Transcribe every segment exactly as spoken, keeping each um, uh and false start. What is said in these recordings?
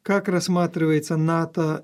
как рассматривается НАТО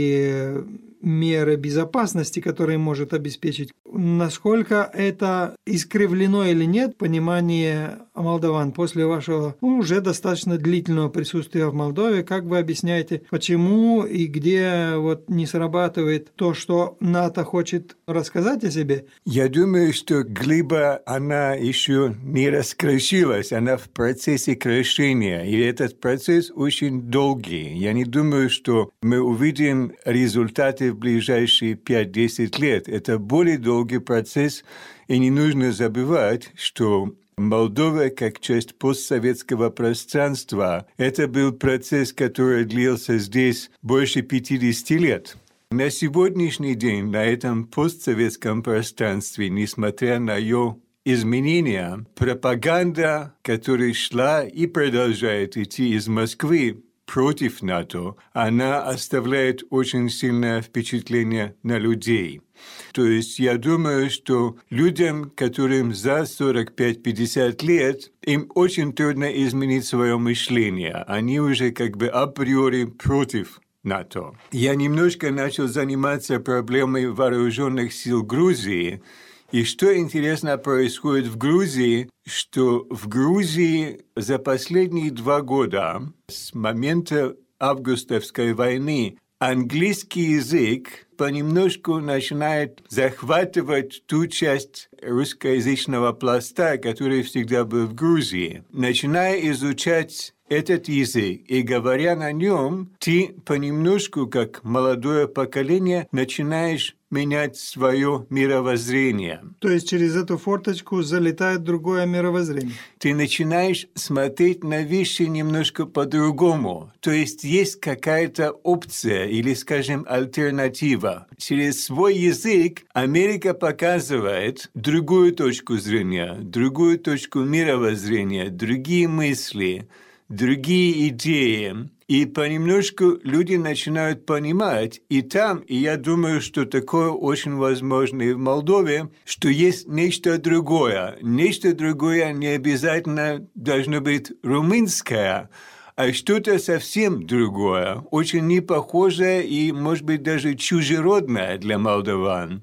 и меры безопасности, которые может обеспечить, насколько это искривлено или нет понимание молдаван после вашего ну, уже достаточно длительного присутствия в Молдове, как вы объясняете, почему и где вот не срабатывает то, что НАТО хочет рассказать о себе? Я думаю, что глыба, она еще не раскрошилась, она в процессе крошения, и этот процесс очень долгий. Я не думаю, что мы увидим результаты в ближайшие пять-десять лет. Это более долгий процесс, и не нужно забывать, что Молдова, как часть постсоветского пространства, это был процесс, который длился здесь больше пятидесяти лет. На сегодняшний день на этом постсоветском пространстве, несмотря на ее изменения, пропаганда, которая шла и продолжает идти из Москвы против НАТО, она оставляет очень сильное впечатление на людей. То есть я думаю, что людям, которым за сорок пять - пятьдесят лет, им очень трудно изменить свое мышление. Они уже как бы априори против НАТО. Я немножко начал заниматься проблемой вооруженных сил Грузии. И что интересно происходит в Грузии, что в Грузии за последние два года, с момента августовской войны, английский язык понемножку начинает захватывать ту часть русскоязычного пласта, который всегда был в Грузии. Начиная изучать этот язык и говоря на нем, ты понемножку, как молодое поколение, начинаешь менять свое мировоззрение. То есть через эту форточку залетает другое мировоззрение. Ты начинаешь смотреть на вещи немножко по-другому. То есть есть какая-то опция или, скажем, альтернатива. Через свой язык Америка показывает другую точку зрения, другую точку мировоззрения, другие мысли, другие идеи. И понемножку люди начинают понимать, и там, и я думаю, что такое очень возможно и в Молдове, что есть нечто другое. Нечто другое не обязательно должно быть румынское, а что-то совсем другое, очень непохожее и, может быть, даже чужеродное для молдаван.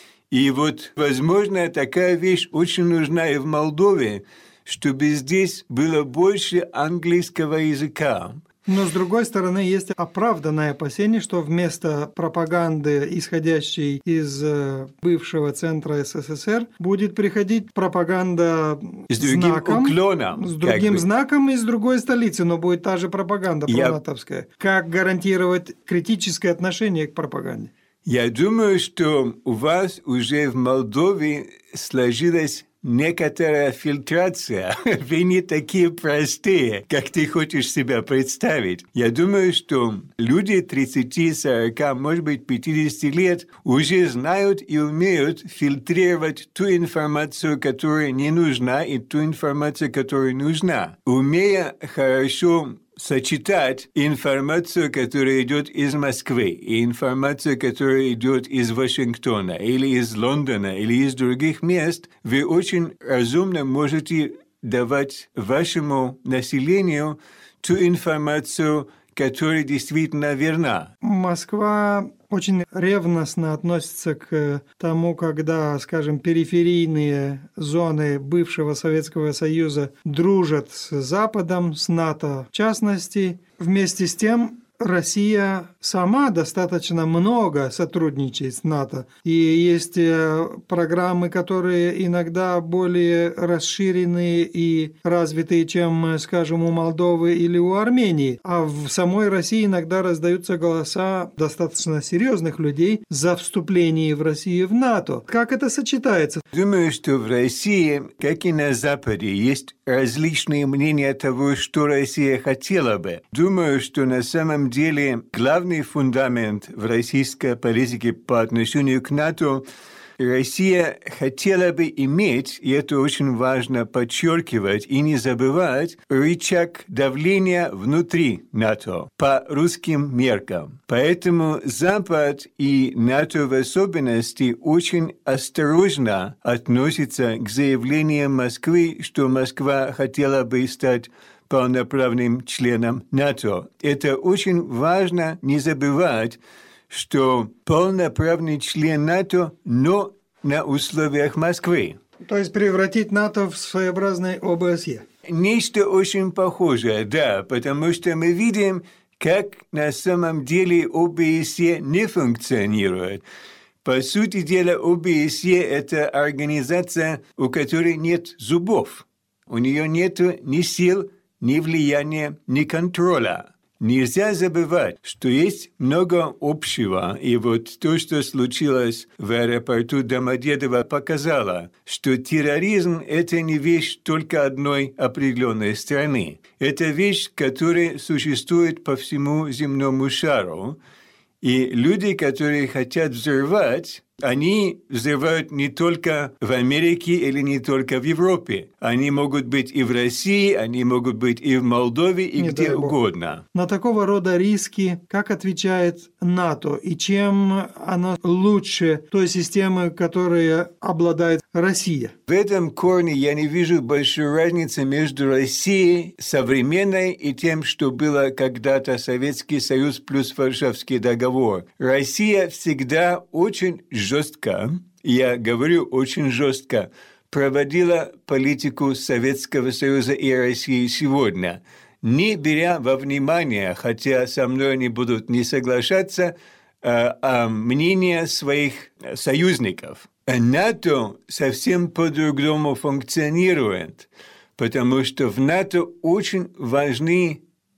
И вот, возможно, такая вещь очень нужна и в Молдове, чтобы здесь было больше английского языка. Но, с другой стороны, есть оправданное опасение, что вместо пропаганды, исходящей из бывшего центра СССР, будет приходить пропаганда с другим знаком, уклоном, с другим как бы. знаком из другой столицы, но будет та же пропаганда пронатовская. Я... Как гарантировать критическое отношение к пропаганде? Я думаю, что у вас уже в Молдове сложилась некоторая фильтрация. Вы не такие простые, как ты хочешь себя представить. Я думаю, что люди тридцати, сорока, может быть, пятидесяти лет уже знают и умеют фильтрировать ту информацию, которая не нужна, и ту информацию, которая нужна. Умея хорошо сочетать информацию, которая идет из Москвы, и информацию, которая идет из Вашингтона, или из Лондона, или из других мест, вы очень разумно можете давать вашему населению ту информацию, которая действительно верна. Москва очень ревностно относится к тому, когда, скажем, периферийные зоны бывшего Советского Союза дружат с Западом, с НАТО в частности. Вместе с тем Россия сама достаточно много сотрудничает с НАТО. И есть программы, которые иногда более расширенные и развитые, чем, скажем, у Молдовы или у Армении. А в самой России иногда раздаются голоса достаточно серьезных людей за вступление в Россию в НАТО. Как это сочетается? Думаю, что в России, как и на Западе, есть различные мнения того, что Россия хотела бы. Думаю, что на самом деле главный фундамент в российской политике по отношению к НАТО Россия хотела бы иметь, и это очень важно подчеркивать и не забывать, рычаг давления внутри НАТО по русским меркам. Поэтому Запад и НАТО в особенности очень осторожно относятся к заявлениям Москвы, что Москва хотела бы стать полноправным членом НАТО. Это очень важно не забывать, что полноправный член НАТО, но на условиях Москвы. То есть превратить НАТО в своеобразное ОБСЕ. Нечто очень похожее, да, потому что мы видим, как на самом деле ОБСЕ не функционирует. По сути дела, ОБСЕ – это организация, у которой нет зубов. У нее нет ни сил, ни влияния, ни контроля. Нельзя забывать, что есть много общего, и вот то, что случилось в аэропорту Домодедово, показало, что терроризм – это не вещь только одной определенной страны. Это вещь, которая существует по всему земному шару, и люди, которые хотят взрывать, они взрывают не только в Америке или не только в Европе. Они могут быть и в России, они могут быть и в Молдове, и Не где дай бог. угодно. На такого рода риски как отвечает НАТО и чем оно лучше той системы, которой обладает Россия? В этом корне я не вижу большой разницы между Россией современной и тем, что было когда-то Советский Союз плюс Варшавский договор. Россия всегда очень жестко, я говорю очень жестко, проводила политику Советского Союза и России сегодня, не беря во внимание, хотя со мной они будут не соглашаться, а, а мнение своих союзников. НАТО совсем по-другому функционирует, потому что в НАТО очень важны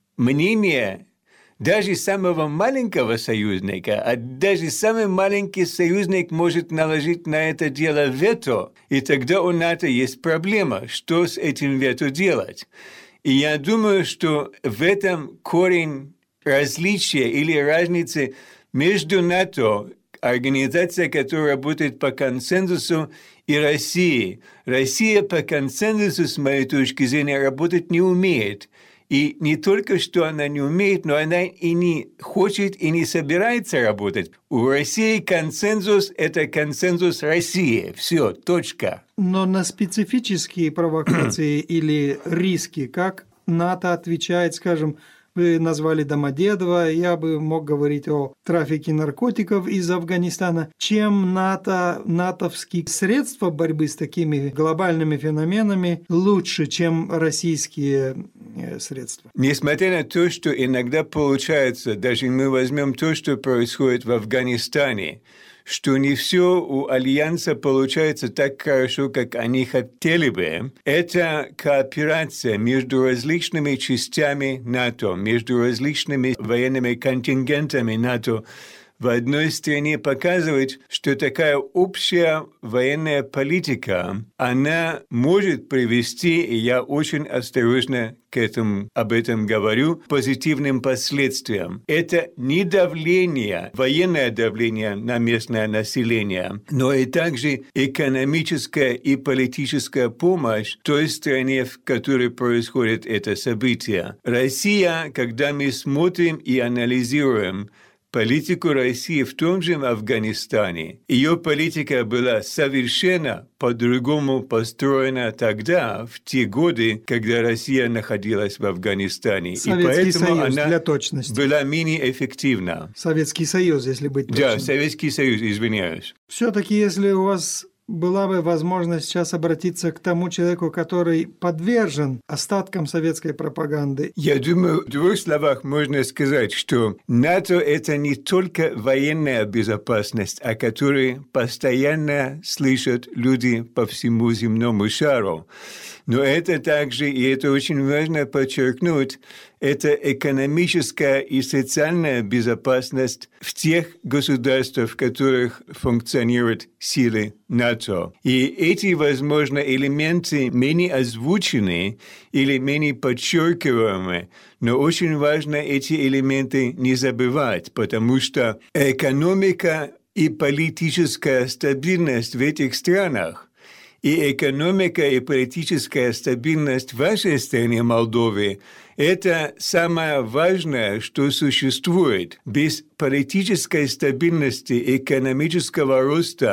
мнения даже самого маленького союзника, а даже самый маленький союзник может наложить на это дело вето, и тогда у НАТО есть проблема, что с этим вето делать. И я думаю, что в этом корень различия или разницы между НАТО, организация, которая работает по консенсусу, и Россией. Россия по консенсусу, с моей точки зрения, работать не умеет. И не только что она не умеет, но она и не хочет, и не собирается работать. У России консенсус – это консенсус России. Все, точка. Но на специфические провокации или риски, как НАТО отвечает, скажем, вы назвали Домодедово, я бы мог говорить о трафике наркотиков из Афганистана. Чем НАТО, натовские средства борьбы с такими глобальными феноменами лучше, чем российские средства? Несмотря на то, что иногда получается, даже мы возьмем то, что происходит в Афганистане, что не все у Альянса получается так хорошо, как они хотели бы. Это кооперация между различными частями НАТО, между различными военными контингентами НАТО в одной стране показывает, что такая общая военная политика, она может привести, и я очень осторожно к этому, об этом говорю, к позитивным последствиям. Это не давление, военное давление на местное население, но и также экономическая и политическая помощь той стране, в которой происходит это событие. Россия, когда мы смотрим и анализируем политику России в том же Афганистане, ее политика была совершенно по-другому построена тогда, в те годы, когда Россия находилась в Афганистане. Советский и поэтому Союз, она для точности. была менее эффективна. Советский Союз, если быть точным. Да, Советский Союз, извиняюсь. Все-таки, если у вас была бы возможность сейчас обратиться к тому человеку, который подвержен остаткам советской пропаганды. Я думаю, в двух словах можно сказать, что НАТО – это не только военная безопасность, о которой постоянно слышат люди по всему земному шару. Но это также, и это очень важно подчеркнуть, это экономическая и социальная безопасность в тех государствах, в которых функционируют силы НАТО. И эти, возможно, элементы менее озвучены или менее подчеркиваемы, но очень важно эти элементы не забывать, потому что экономика и политическая стабильность в этих странах и экономика и политическая стабильность в вашей стране, Молдове, это самое важное, что существует. Без политической стабильности, экономического роста,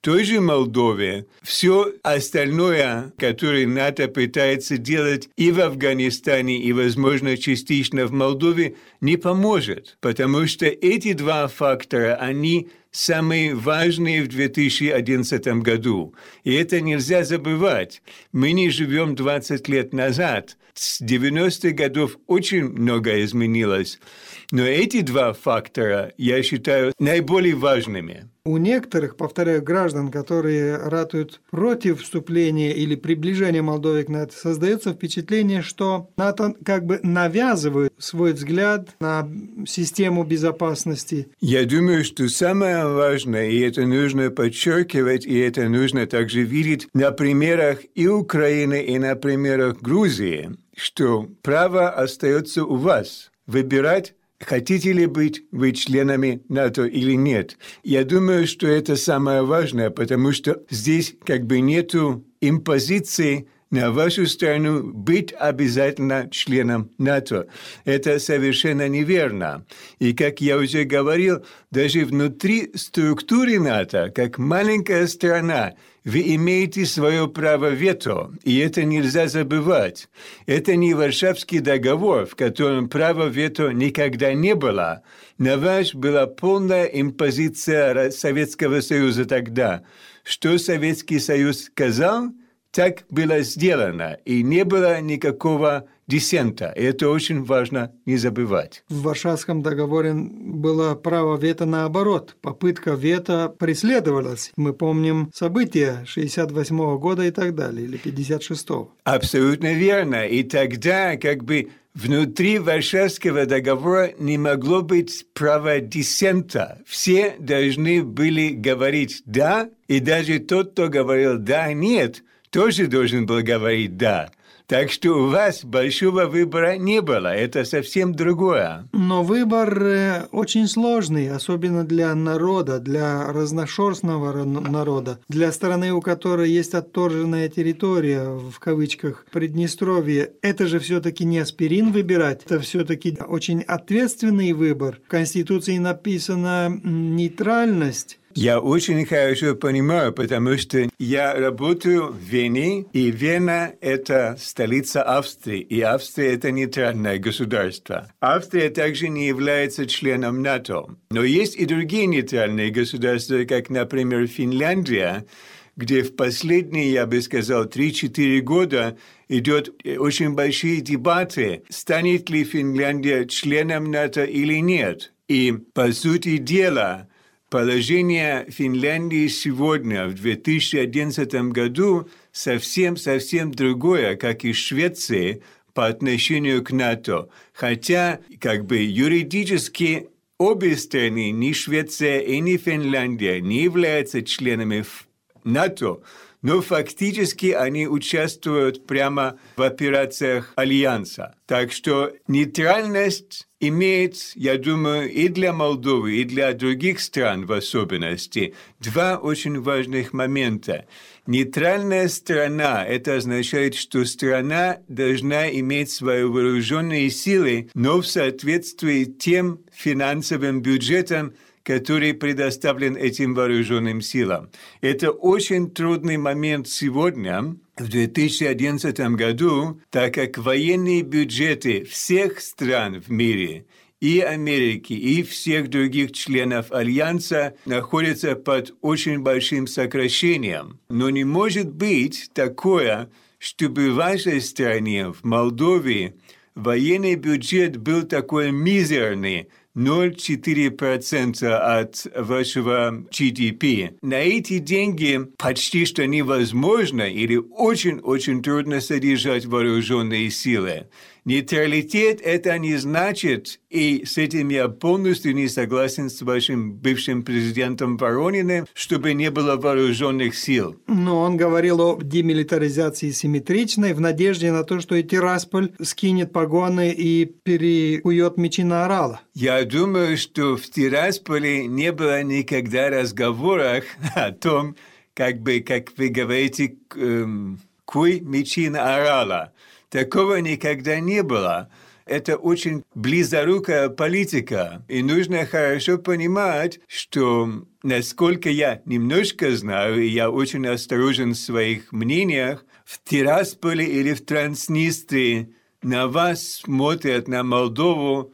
той же Молдове все остальное, которое НАТО пытается делать и в Афганистане, и, возможно, частично в Молдове, не поможет, потому что эти два фактора, они самые важные в две тысячи одиннадцатом году. И это нельзя забывать. Мы не живем двадцать лет назад. С девяностых годов очень многое изменилось. Но эти два фактора, я считаю, наиболее важными. У некоторых, повторяю, граждан, которые ратуют против вступления или приближения Молдовы к НАТО, создается впечатление, что НАТО как бы навязывает свой взгляд на систему безопасности. Я думаю, что самое важное, и это нужно подчеркивать, и это нужно также видеть на примерах и Украины, и на примерах Грузии, что право остается у вас выбирать, хотите ли быть вы членами НАТО или нет. Я думаю, что это самое важное, потому что здесь как бы нету импозиции на вашу страну быть обязательно членом НАТО. Это совершенно неверно. И, как я уже говорил, даже внутри структуры НАТО, как маленькая страна, вы имеете свое право вето, и это нельзя забывать. Это не Варшавский договор, в котором права вето никогда не было. На вас была полная импозиция Советского Союза тогда. Что Советский Союз сказал, так было сделано, и не было никакого диссента. И это очень важно не забывать. В Варшавском договоре было право вето наоборот. Попытка вето преследовалась. Мы помним события шестьдесят восьмого года и так далее, или пятьдесят шестого. Абсолютно верно. И тогда как бы внутри Варшавского договора не могло быть права диссента. Все должны были говорить «да», и даже тот, кто говорил «да», «нет», тоже должен был говорить «да». Так что у вас большого выбора не было, это совсем другое. Но выбор очень сложный, особенно для народа, для разношерстного народа, для страны, у которой есть отторженная территория, в кавычках, Приднестровье. Это же все-таки не аспирин выбирать, это все-таки очень ответственный выбор. В Конституции написана нейтральность. Я очень хорошо понимаю, потому что я работаю в Вене, и Вена – это столица Австрии, и Австрия – это нейтральное государство. Австрия также не является членом НАТО. Но есть и другие нейтральные государства, как, например, Финляндия, где в последние, я бы сказал, три-четыре года идет очень большие дебаты, станет ли Финляндия членом НАТО или нет. И, по сути дела, положение Финляндии сегодня, в две тысячи одиннадцатом году, совсем-совсем другое, как и Швеции, по отношению к НАТО. Хотя, как бы юридически, обе страны, ни Швеция и ни Финляндия, не являются членами НАТО, но фактически они участвуют прямо в операциях Альянса. Так что нейтральность имеет, я думаю, и для Молдовы, и для других стран в особенности, два очень важных момента. Нейтральная страна – это означает, что страна должна иметь свои вооруженные силы, но в соответствии тем финансовым бюджетом, который предоставлен этим вооруженным силам. Это очень трудный момент сегодня, в две тысячи одиннадцатом году, так как военные бюджеты всех стран в мире, и Америки, и всех других членов Альянса находятся под очень большим сокращением. Но не может быть такое, чтобы в вашей стране, в Молдове, военный бюджет был такой мизерный, ноль целых четыре десятых процента от вашего джи ди пи. На эти деньги почти что невозможно или очень-очень трудно содержать вооруженные силы. Нейтралитет – это не значит, и с этим я полностью не согласен с вашим бывшим президентом Ворониным, чтобы не было вооруженных сил. Но он говорил о демилитаризации симметричной в надежде на то, что и Тирасполь скинет погоны и перекует мечи на орала. Я думаю, что в Тирасполе не было никогда разговоров о том, как бы, как вы говорите, эм, куй мечи на орала. Такого никогда не было. это очень близорукая политика. И нужно хорошо понимать, что, насколько я немножко знаю, и я очень осторожен в своих мнениях, в Тирасполе или в Транснистрии на вас смотрят, на Молдову,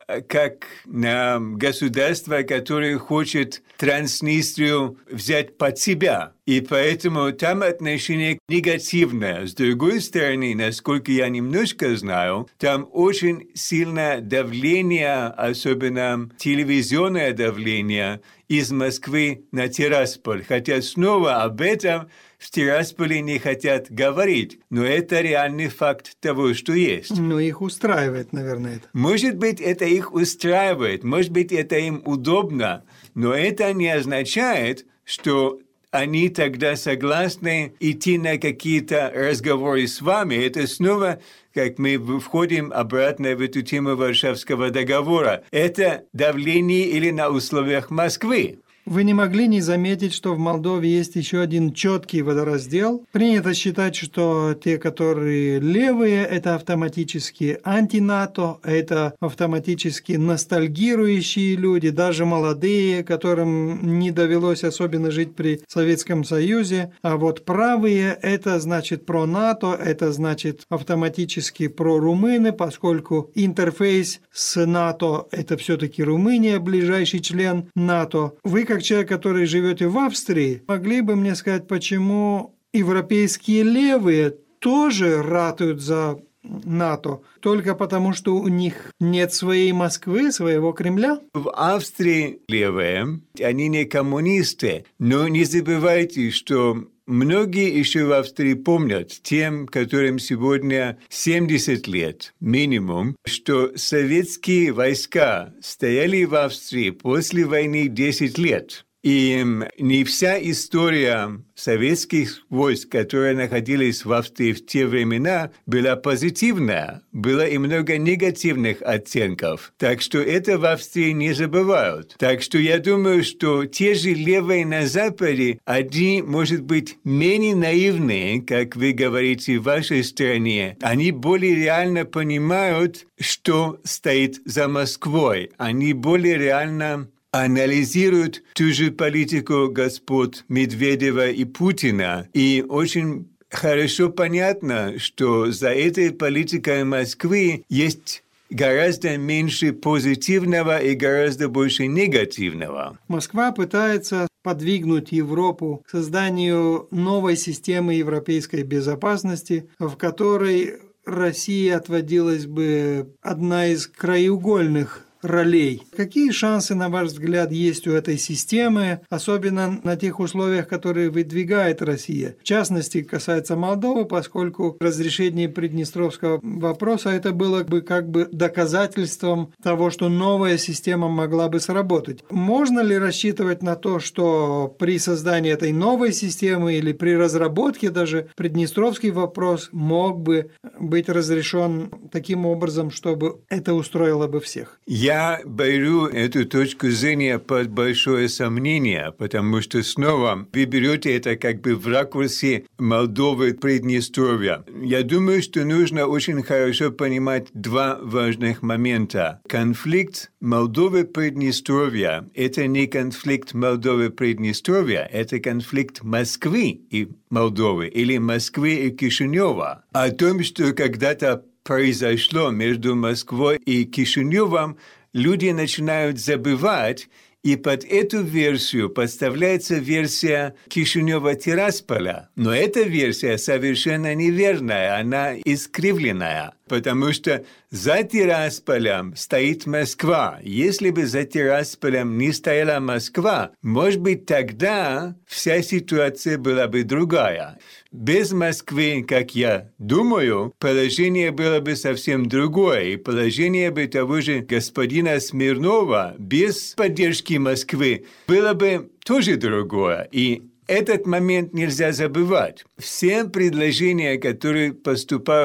как на государство, которое хочет Транснистрию взять под себя. И поэтому там отношение негативное. С другой стороны, насколько я немножко знаю, там очень сильное давление, особенно телевизионное давление, из Москвы на Тирасполь. Хотя снова об этом в Тирасполе не хотят говорить, но это реальный факт того, что есть. Но их устраивает, наверное, это. Может быть, это их устраивает, может быть, это им удобно, но это не означает, что они тогда согласны идти на какие-то разговоры с вами. Это снова, как мы входим обратно в эту тему Варшавского договора. Это давление или на условиях Москвы. Вы не могли не заметить, что в Молдове есть еще один четкий водораздел. Принято считать, что те, которые левые, это автоматически анти-НАТО, это автоматически ностальгирующие люди, даже молодые, которым не довелось особенно жить при Советском Союзе. А вот правые – это значит про НАТО, это значит автоматически про румыны, поскольку интерфейс с НАТО – это все-таки Румыния, ближайший член НАТО. Вы, как человек, который живете в Австрии, могли бы мне сказать, почему европейские левые тоже ратуют за НАТО, только потому, что у них нет своей Москвы, своего Кремля? В Австрии левые, они не коммунисты, но не забывайте, что многие еще в Австрии помнят, тем, которым сегодня семьдесят лет минимум, что советские войска стояли в Австрии после войны десять лет. И не вся история советских войск, которые находились в Австрии в те времена, была позитивная. Было и много негативных оттенков. Так что это в Австрии не забывают. Так что я думаю, что те же левые на Западе, они, может быть, менее наивные, как вы говорите в вашей стране. Они более реально понимают, что стоит за Москвой. Они более реально анализируют ту же политику господ Медведева и Путина. И очень хорошо понятно, что за этой политикой Москвы есть гораздо меньше позитивного и гораздо больше негативного. Москва пытается подвигнуть Европу к созданию новой системы европейской безопасности, в которой России отводилась бы одна из краеугольных ролей. Какие шансы, на ваш взгляд, есть у этой системы, особенно на тех условиях, которые выдвигает Россия? В частности, касается Молдовы, поскольку разрешение приднестровского вопроса это было бы как бы доказательством того, что новая система могла бы сработать. Можно ли рассчитывать на то, что при создании этой новой системы или при разработке даже приднестровский вопрос мог бы быть разрешен таким образом, чтобы это устроило бы всех? Я беру эту точку зрения под большое сомнение, потому что снова вы берете это как бы в ракурсе Молдовы, Приднестровья. Я думаю, что нужно очень хорошо понимать два важных момента. Конфликт Молдовы, Приднестровья – это не конфликт Молдовы, Приднестровья, это конфликт Москвы и Молдовы или Москвы и Кишинева. О том, что когда-то произошло между Москвой и Кишиневом, люди начинают забывать, и под эту версию подставляется версия Кишинева-Тирасполя. Но эта версия совершенно неверная, она искривленная, потому что за Тирасполем стоит Москва. Если бы за Тирасполем не стояла Москва, может быть, тогда вся ситуация была бы другая. Без Москвы, как я думаю, положение было бы совсем другое, и положение бы того же господина Смирнова без поддержки Москвы было бы тоже другое. И этот момент нельзя забывать. Все предложения, которые поступают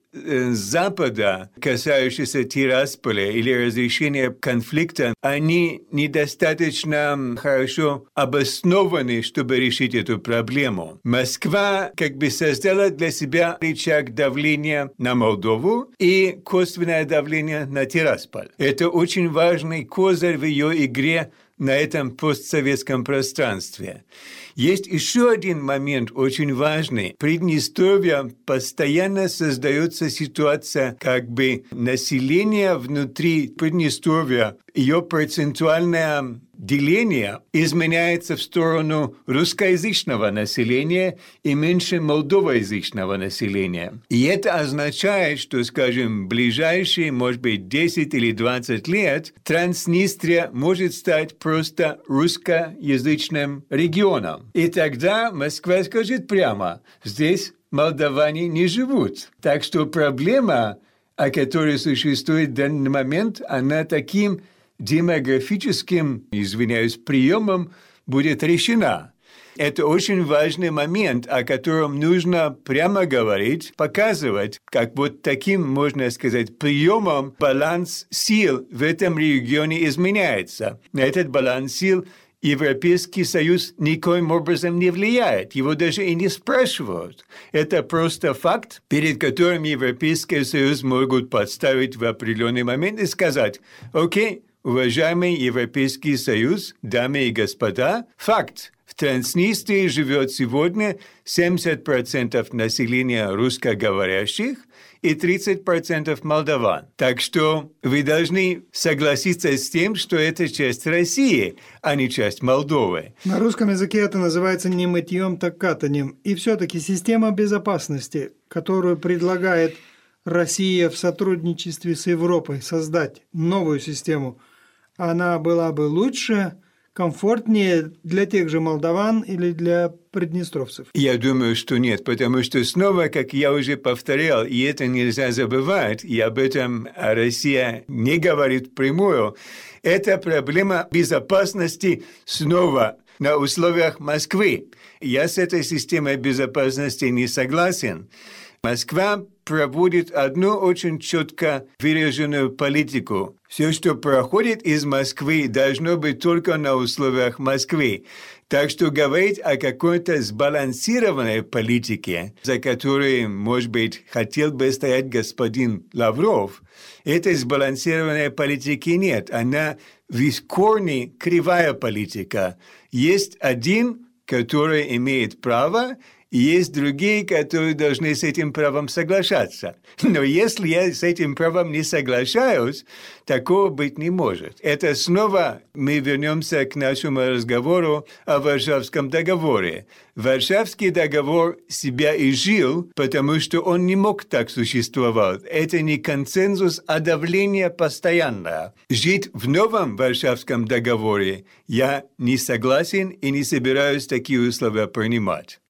э, Запада, касающиеся Тирасполя или разрешения конфликта, они недостаточно хорошо обоснованы, чтобы решить эту проблему. Москва как бы создала для себя рычаг давления на Молдову и косвенное давление на Тирасполь. Это очень важный козырь в ее игре на этом постсоветском пространстве. Есть еще один момент очень важный. В Приднестровье постоянно создается ситуация, как бы население внутри Приднестровья, ее процентуальное деление изменяется в сторону русскоязычного населения и меньше молдовоязычного населения. И это означает, что, скажем, в ближайшие, может быть, десять или двадцать лет Транснистрия может стать просто русскоязычным регионом. И тогда Москва скажет прямо, здесь молдаване не живут. Так что проблема, о которой существует в данный момент, она таким демографическим, извиняюсь, приемом будет решена. Это очень важный момент, о котором нужно прямо говорить, показывать, как вот таким, можно сказать, приемом баланс сил в этом регионе изменяется. На этот баланс сил Европейский Союз никоим образом не влияет, его даже и не спрашивают. Это просто факт, перед которым Европейский Союз могут подставить в определенный момент и сказать: «Окей, уважаемый Европейский Союз, дамы и господа, факт. В Транснистрии живет сегодня семьдесят процентов населения русскоговорящих и тридцать процентов молдаван. Так что вы должны согласиться с тем, что это часть России, а не часть Молдовы». На русском языке это называется не мытьем, так катанием. И все-таки система безопасности, которую предлагает Россия в сотрудничестве с Европой создать новую систему, она была бы лучше, комфортнее для тех же молдаван или для приднестровцев? Я думаю, что нет, потому что снова, как я уже повторял, и это нельзя забывать, и об этом Россия не говорит прямую, это проблема безопасности снова на условиях Москвы. Я с этой системой безопасности не согласен. Москва проводит одну очень четко выраженную политику. Все, что проходит из Москвы, должно быть только на условиях Москвы. Так что говорить о какой-то сбалансированной политике, за которой, может быть, хотел бы стоять господин Лавров, этой сбалансированной политики нет. Она в корне кривая политика. Есть один, который имеет право, и есть другие, которые должны с этим правом соглашаться. Но если я с этим правом не соглашаюсь, такого быть не может. Это снова мы вернемся к нашему разговору о Варшавском договоре. Варшавский договор себя и жил, потому что он не мог так существовать. Это не консенсус, а давление постоянное. Жить в новом Варшавском договоре я не согласен и не собираюсь такие условия принимать.